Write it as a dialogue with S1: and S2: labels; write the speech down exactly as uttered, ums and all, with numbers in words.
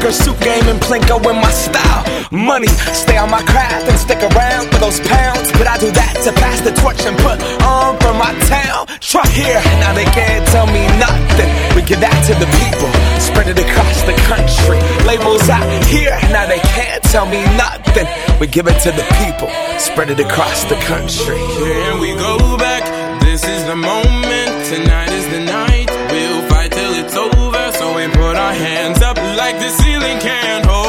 S1: Liquor, suit game, and Plinko in my style. Money, stay on my craft and stick around for those pounds. But I do that to pass the torch and put on for my town. Try here, now they can't tell me nothing. We give that to the people, spread it across the country. Labels out here, now they can't tell me nothing. We give it to the people, spread it across the country.
S2: Here we go back, this is the moment. Tonight is the night, we'll fight till it's over. So we put our hands up like the ceiling can't hold.